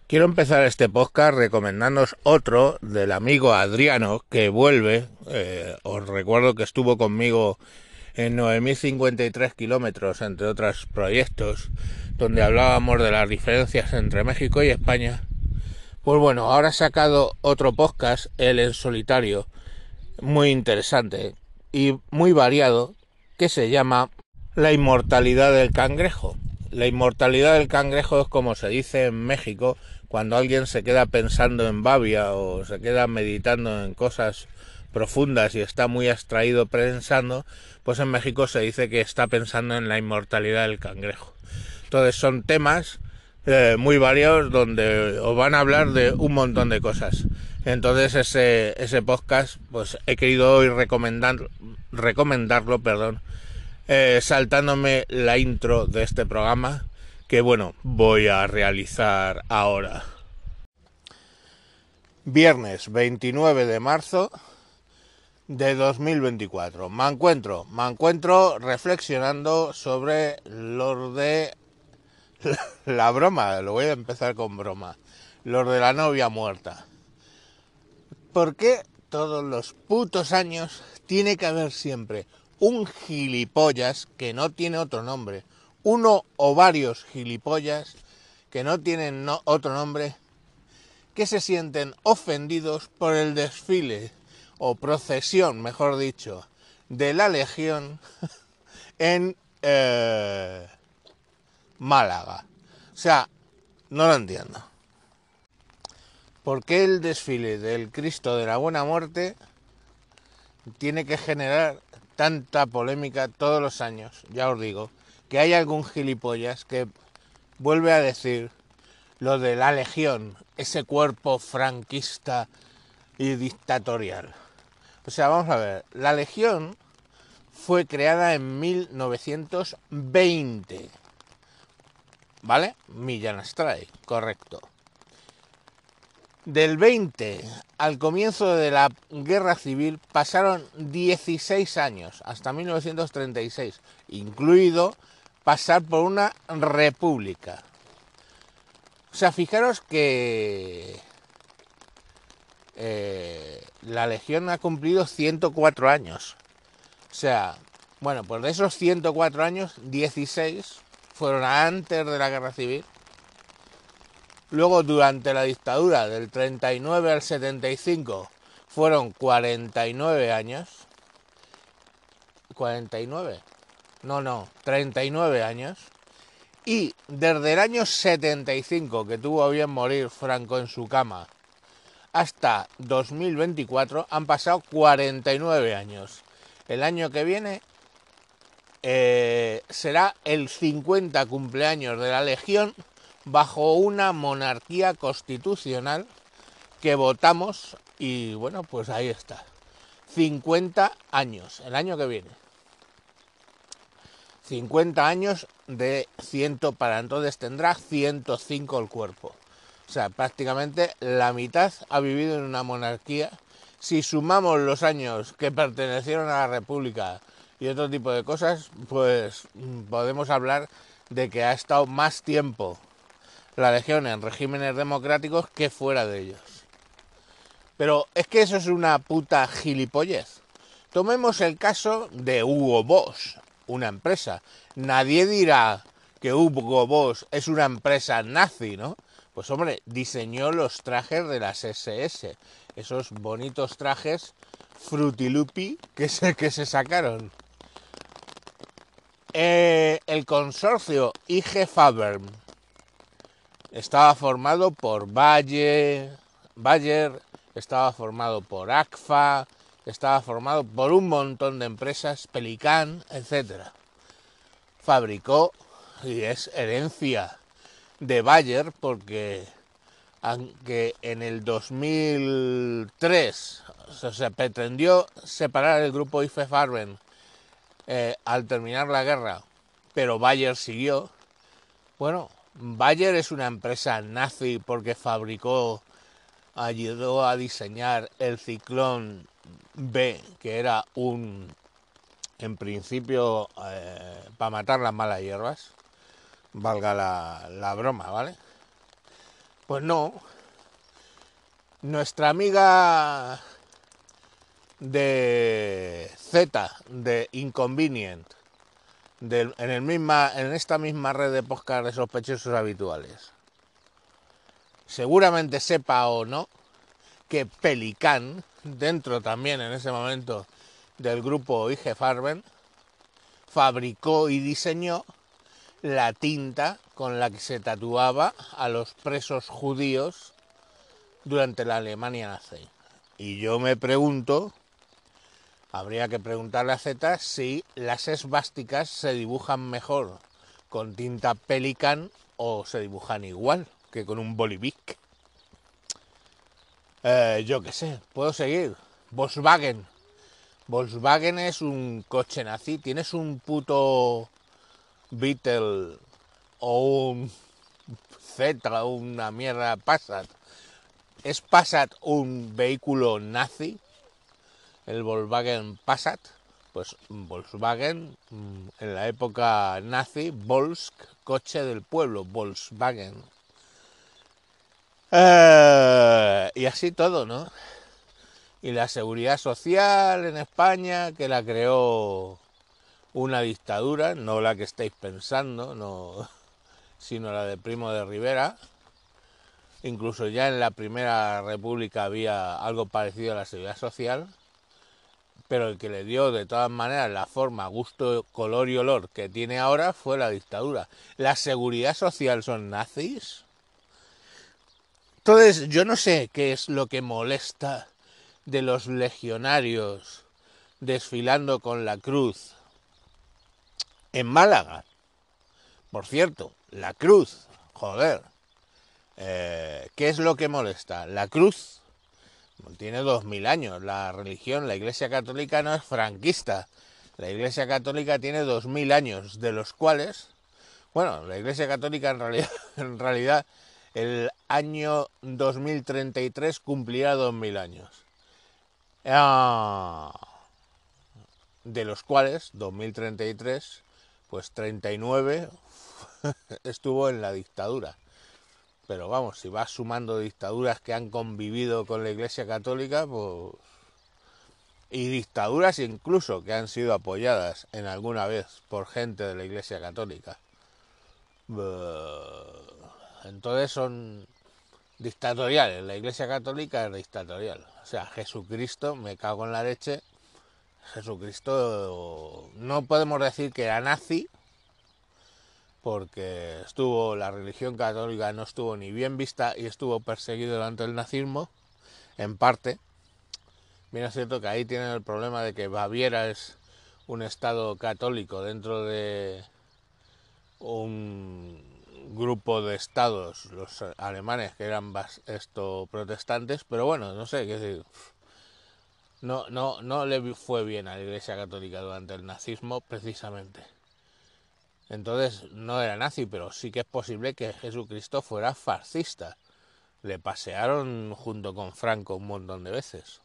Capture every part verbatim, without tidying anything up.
Quiero empezar este podcast recomendándoos otro del amigo Adriano que vuelve. Eh, os recuerdo que estuvo conmigo en nueve mil cincuenta y tres kilómetros, entre otros proyectos, donde hablábamos de las diferencias entre México y España. Pues bueno, ahora ha sacado otro podcast, él en solitario, muy interesante y muy variado, que se llama La inmortalidad del cangrejo. La inmortalidad del cangrejo es como se dice en México cuando alguien se queda pensando en babia o se queda meditando en cosas profundas y está muy abstraído pensando, pues en México se dice que está pensando en la inmortalidad del cangrejo. Entonces son temas eh, muy variados donde os van a hablar de un montón de cosas. Entonces ese, ese podcast pues he querido hoy recomendar, recomendarlo, perdón, eh, saltándome la intro de este programa que bueno, voy a realizar ahora. Viernes veintinueve de marzo de dos mil veinticuatro. Me encuentro, me encuentro reflexionando sobre lo de la broma, lo voy a empezar con broma, lo de la novia muerta. ¿Por qué todos los putos años tiene que haber siempre un gilipollas que no tiene otro nombre, uno o varios gilipollas que no tienen no, otro nombre, que se sienten ofendidos por el desfile o procesión, mejor dicho, de la Legión en eh, Málaga? O sea, no lo entiendo. ¿Por qué el desfile del Cristo de la Buena Muerte tiene que generar tanta polémica todos los años? Ya os digo, que hay algún gilipollas que vuelve a decir lo de la Legión, ese cuerpo franquista y dictatorial. O sea, vamos a ver, la Legión fue creada en mil novecientos veinte, ¿vale? Millán Astray, correcto. Del veinte al comienzo de la Guerra Civil pasaron dieciséis años, hasta mil novecientos treinta y seis, incluido pasar por una república. O sea, fijaros que eh, la Legión ha cumplido ciento cuatro años. O sea, bueno, pues de esos ciento cuatro años, dieciséis fueron antes de la Guerra Civil. Luego, durante la dictadura del treinta y nueve al setenta y cinco, fueron cuarenta y nueve años. ¿cuarenta y nueve? No, no, treinta y nueve años. Y desde el año setenta y cinco, que tuvo a bien morir Franco en su cama, hasta dos mil veinticuatro, han pasado cuarenta y nueve años. El año que viene eh, será el cincuenta cumpleaños de la Legión, bajo una monarquía constitucional que votamos y bueno, pues ahí está. cincuenta años, el año que viene. cincuenta años de cien, para entonces tendrá ciento cinco el cuerpo. O sea, prácticamente la mitad ha vivido en una monarquía. Si sumamos los años que pertenecieron a la República y otro tipo de cosas, pues podemos hablar de que ha estado más tiempo la Legión en regímenes democráticos que fuera de ellos. Pero es que eso es una puta gilipollez. Tomemos el caso de Hugo Boss, una empresa. Nadie dirá que Hugo Boss es una empresa nazi, ¿no? Pues hombre, diseñó los trajes de las ese ese, esos bonitos trajes frutilupi que se, que se sacaron. Eh, el consorcio I G Farben estaba formado por Bayer, Bayer, estaba formado por ACFA, estaba formado por un montón de empresas, Pelican, etcétera. Fabricó, y es herencia de Bayer, porque aunque en el dos mil tres o sea, se pretendió separar el grupo I G Farben eh, al terminar la guerra, pero Bayer siguió. Bueno, Bayer es una empresa nazi porque fabricó, ayudó a diseñar el Ciclón B, que era un, en principio, eh, para matar las malas hierbas, valga la, la broma, ¿vale? Pues no, nuestra amiga de Z, de Inconvenient, de, en, el misma, en esta misma red de podcast de sospechosos habituales, seguramente sepa o no que Pelican, dentro también en ese momento del grupo I G Farben, fabricó y diseñó la tinta con la que se tatuaba a los presos judíos durante la Alemania nazi. Y yo me pregunto, habría que preguntarle a Z si las esvásticas se dibujan mejor con tinta Pelican o se dibujan igual que con un Bolivic. Eh, yo qué sé, puedo seguir. Volkswagen. Volkswagen es un coche nazi. Tienes un puto Beetle o un Z o una mierda Passat. ¿Es Passat un vehículo nazi? El Volkswagen Passat. Pues Volkswagen, en la época nazi, Volsk, coche del pueblo, Volkswagen. Eh, y así todo, ¿no? Y la seguridad social en España, que la creó una dictadura, no la que estáis pensando, no, sino la de Primo de Rivera. Incluso ya en la Primera República había algo parecido a la seguridad social, pero el que le dio de todas maneras la forma, gusto, color y olor que tiene ahora fue la dictadura. ¿La seguridad social son nazis? Entonces, yo no sé qué es lo que molesta de los legionarios desfilando con la cruz en Málaga. Por cierto, la cruz, joder, eh, ¿qué es lo que molesta? La cruz tiene dos mil años, la religión, la Iglesia Católica no es franquista, la Iglesia Católica tiene dos mil años, de los cuales, bueno, la Iglesia Católica en realidad, en realidad el año dos mil treinta y tres cumplirá dos mil años. Ah, de los cuales dos mil treinta y tres, pues treinta y nueve estuvo en la dictadura. Pero vamos, si vas sumando dictaduras que han convivido con la Iglesia Católica, pues... y dictaduras incluso que han sido apoyadas en alguna vez por gente de la Iglesia Católica. Entonces son dictatoriales. La Iglesia Católica es dictatorial. O sea, Jesucristo, me cago en la leche, Jesucristo no podemos decir que era nazi, porque estuvo, la religión católica no estuvo ni bien vista y estuvo perseguido durante el nazismo, en parte. Bien es cierto que ahí tienen el problema de que Baviera es un estado católico dentro de un grupo de estados, los alemanes, que eran esto protestantes, pero bueno, no sé, qué decir, no, no, no le fue bien a la Iglesia Católica durante el nazismo precisamente. Entonces no era nazi, pero sí que es posible que Jesucristo fuera fascista. Le pasearon junto con Franco un montón de veces.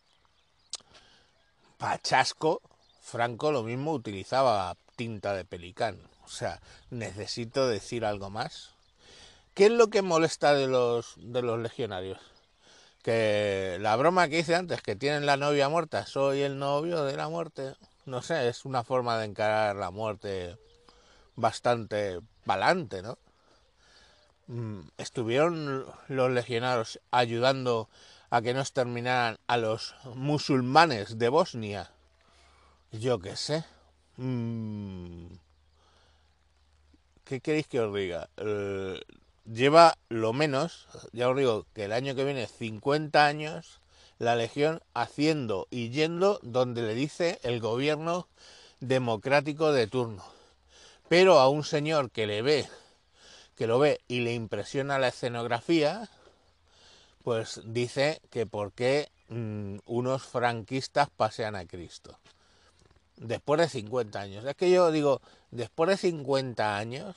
Pachasco, Franco lo mismo utilizaba tinta de Pelicán. O sea, necesito decir algo más. ¿Qué es lo que molesta de los, de los legionarios? Que la broma que hice antes, que tienen la novia muerta, soy el novio de la muerte. No sé, es una forma de encarar la muerte bastante pa'lante, ¿no? Estuvieron los legionarios ayudando a que no exterminaran a los musulmanes de Bosnia. Yo qué sé. ¿Qué queréis que os diga? Eh, lleva lo menos, ya os digo, que el año que viene cincuenta años la Legión haciendo y yendo donde le dice el gobierno democrático de turno. Pero a un señor que le ve, que lo ve y le impresiona la escenografía, pues dice que por qué mmm, unos franquistas pasean a Cristo. Después de cincuenta años. Es que yo digo, después de cincuenta años,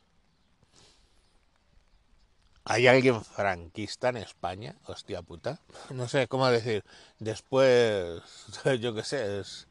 ¿hay alguien franquista en España? Hostia puta. No sé cómo decir. Después, yo qué sé, es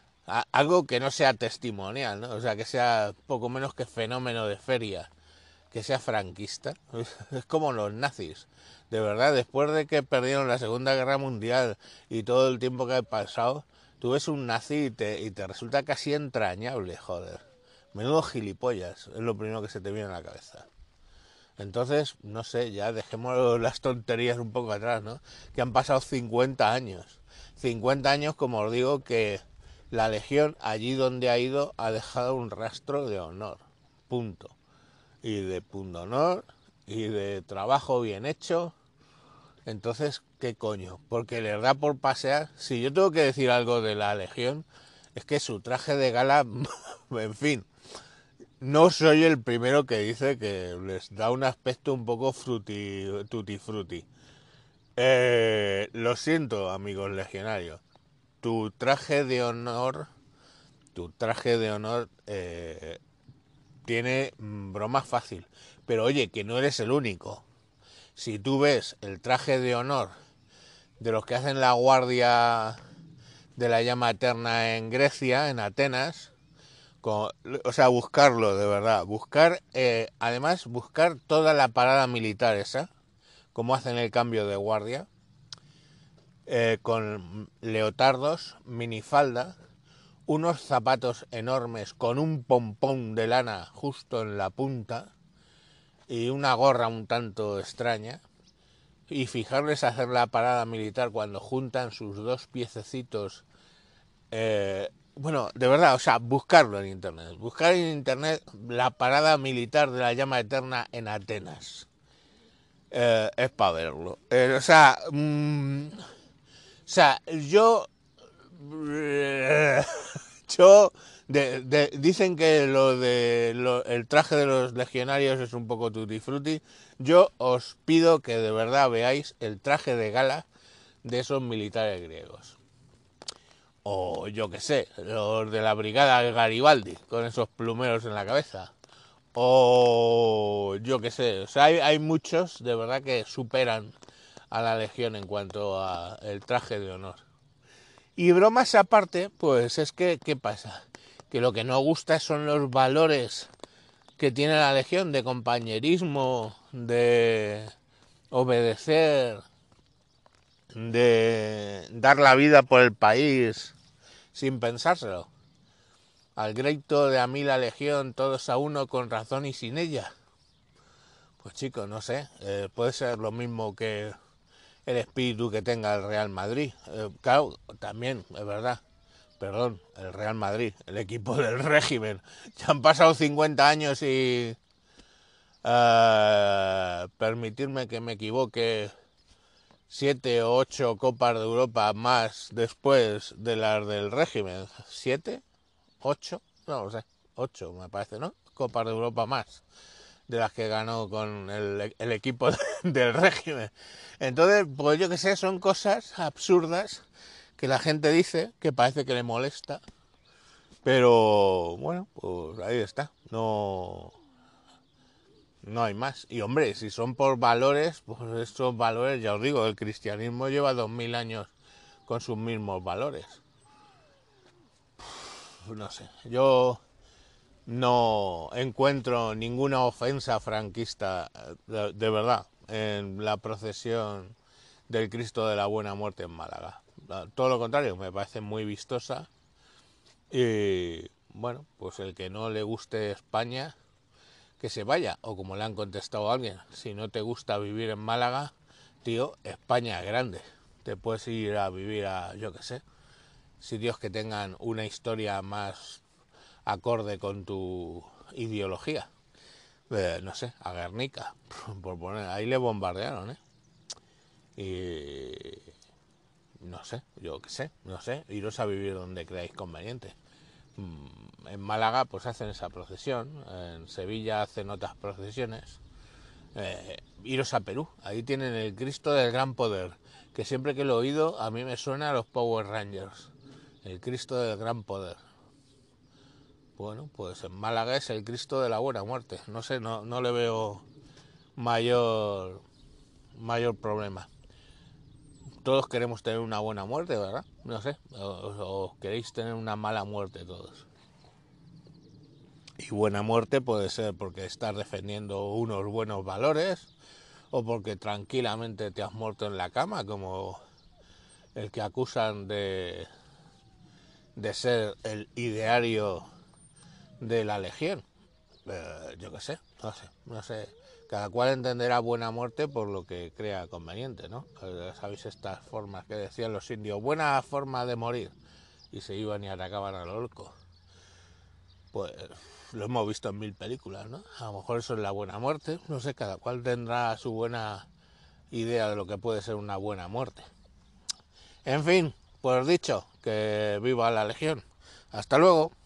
algo que no sea testimonial, ¿no? O sea, que sea poco menos que fenómeno de feria. que sea franquista. Es como los nazis. De verdad, después de que perdieron la Segunda Guerra Mundial y todo el tiempo que ha pasado, tú ves un nazi y te, y te resulta casi entrañable, joder. Menudo gilipollas, es lo primero que se te viene a la cabeza. Entonces, no sé, ya dejemos las tonterías un poco atrás, ¿no? Que han pasado cincuenta años. cincuenta años, como os digo, que la Legión, allí donde ha ido, ha dejado un rastro de honor. Punto. Y de punto honor, y de trabajo bien hecho. Entonces, ¿qué coño? Porque les da por pasear. Si yo tengo que decir algo de la Legión, es que su traje de gala, en fin, no soy el primero que dice que les da un aspecto un poco fruti, tutti frutti. Eh, lo siento, amigos legionarios. Tu traje de honor, tu traje de honor eh, tiene broma fácil. Pero oye, que no eres el único. Si tú ves el traje de honor de los que hacen la guardia de la llama eterna en Grecia, en Atenas, con, o sea, buscarlo de verdad, buscar, eh, además buscar toda la parada militar esa, como hacen el cambio de guardia, eh, con leotardos, minifalda, unos zapatos enormes con un pompón de lana justo en la punta y una gorra un tanto extraña, y fijarles hacer la parada militar cuando juntan sus dos piececitos. Eh, bueno, de verdad, o sea, buscarlo en internet. Buscar en internet la parada militar de la llama eterna en Atenas. Eh, es para verlo. Eh, o sea, mmm, o sea, yo, yo, de, de, dicen que lo de lo, el traje de los legionarios es un poco tutti frutti. Yo os pido que de verdad veáis el traje de gala de esos militares griegos. O yo que sé, los de la brigada Garibaldi, con esos plumeros en la cabeza. O yo que sé, o sea, hay, hay muchos de verdad que superan a la Legión en cuanto a el traje de honor. Y bromas aparte, pues es que, ¿qué pasa? Que lo que no gusta son los valores que tiene la Legión de compañerismo, de obedecer, de dar la vida por el país sin pensárselo. Al grito de a mí la Legión, todos a uno con razón y sin ella. Pues chicos, no sé, eh, puede ser lo mismo que el espíritu que tenga el Real Madrid. Eh, claro, también, es verdad. Perdón, el Real Madrid, el equipo del régimen. Ya han pasado cincuenta años y... Uh, permitirme que me equivoque, siete o ocho Copas de Europa más después de las del régimen. ¿Siete? ¿Ocho? No lo sé. Ocho, me parece, ¿no? Copas de Europa más de las que ganó con el, el equipo del régimen. Entonces, pues yo que sé, son cosas absurdas que la gente dice, que parece que le molesta, pero bueno, pues ahí está, no, no hay más. Y hombre, si son por valores, pues estos valores, ya os digo, el cristianismo lleva dos mil años con sus mismos valores. No sé, yo no encuentro ninguna ofensa franquista, de, de verdad, en la procesión del Cristo de la Buena Muerte en Málaga. Todo lo contrario, me parece muy vistosa. Y bueno, pues el que no le guste España, que se vaya. O como le han contestado a alguien, si no te gusta vivir en Málaga, tío, España es grande. Te puedes ir a vivir a, yo qué sé, sitios que tengan una historia más acorde con tu ideología. Eh, no sé, a Guernica, por poner, ahí le bombardearon, ¿eh? Y no sé, yo qué sé, no sé, iros a vivir donde creáis conveniente. En Málaga pues hacen esa procesión, en Sevilla hacen otras procesiones. Eh, iros a Perú, ahí tienen el Cristo del Gran Poder, que siempre que lo he oído a mí me suena a los Power Rangers, el Cristo del Gran Poder. Bueno, pues en Málaga es el Cristo de la Buena Muerte, no sé, no, no le veo mayor, mayor problema. Todos queremos tener una buena muerte, ¿verdad? No sé, o, o queréis tener una mala muerte todos. Y buena muerte puede ser porque estás defendiendo unos buenos valores o porque tranquilamente te has muerto en la cama, como el que acusan de, de ser el ideario de la Legión. Eh, yo qué sé, no sé, no sé. Cada cual entenderá buena muerte por lo que crea conveniente, ¿no? Eh, ¿Sabéis estas formas que decían los indios? Buena forma de morir. Y se iban y atacaban a lo loco. Pues lo hemos visto en mil películas, ¿no? A lo mejor eso es la buena muerte. No sé, cada cual tendrá su buena idea de lo que puede ser una buena muerte. En fin, pues dicho, que viva la Legión. Hasta luego.